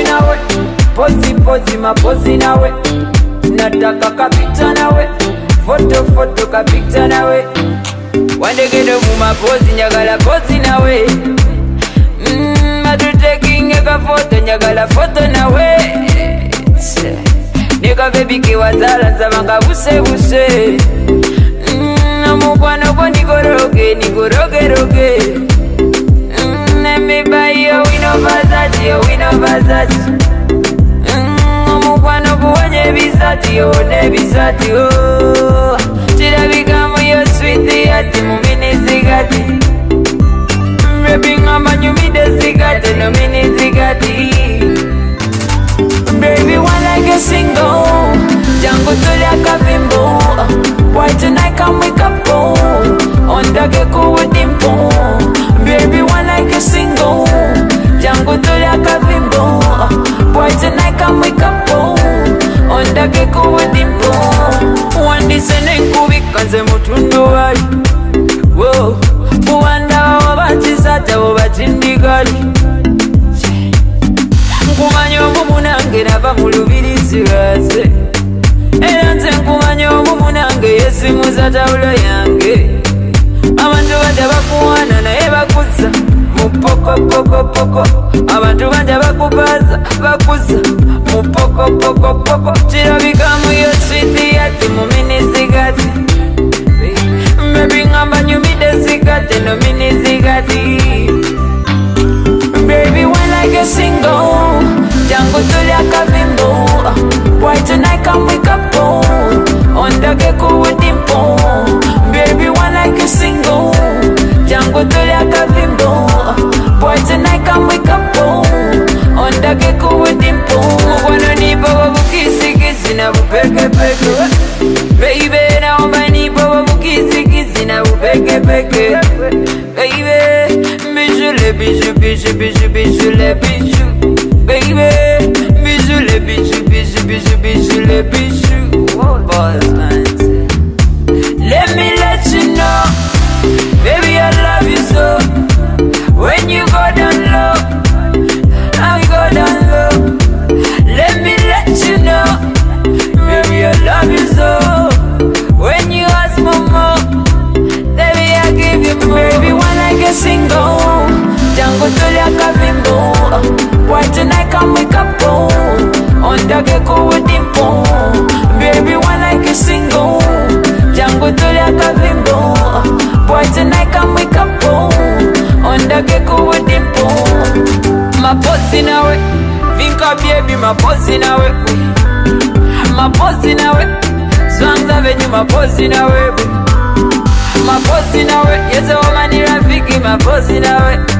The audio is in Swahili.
nawe, pozi mapozi nawe, nataka kapita nawe, foto kapita nawe, wandegede mu mapozi nyagala pozi nawe, matutekinge ka foto nyagala foto nawe, nika baby kiwazala nzabanga buse namukwano kwa nigoroge let me buy you wino Versace namukwano kuwenye bisati oh chirabikamu yo sweetie ati mumini zigati baby ngamba nyumide zigati no mini zigati baby one like a single jango tulia kavimbo why tonight come wake up ondage kuwedimpo baby one like a single jango tulia kavimbo why tonight come wake up ondage kuwedimpo wandisene kubikanze mutundu wali wo kuwanda wabachisata wabatindigali nkumanya omumunange nava mu lubirizi lwaze era nze nkumanya omumunange yesimuza tawulo yange abantu banja bakuwana naye bakuza mu pokopokopoko abantu banja bakubaza bakuza mu pokopokopoko kirabikamu yo switi ati mu minizigati baby ngamba nyumide zigati no minizigati baby one like a single jango tulia kavimbo why tonight come wake up ondage kuwedimpo baby one like a single jango tulia kavimbo why tonight come wake up ondage kuwedimpo mwana nipo wabukisikisi na bupekepeke baby naomba nipo wabukisikisi na bupekepeke baby bijou les bijoux baby bijou les bijoux boys man let me let you know baby I love you so when you go down low I go down low let me let you know baby I love you so when you ask for more baby I give you more baby one like a single jango tulia kavimbo why tonight come wake up ondage kuwedimpo baby one like a single jango tulia kavimbo why tonight come wake up ondage kuwedimpo mapozi nawe vinka baby mapozi nawe swangza venyu mapozi nawe yezo mani rafiki mapozi nawe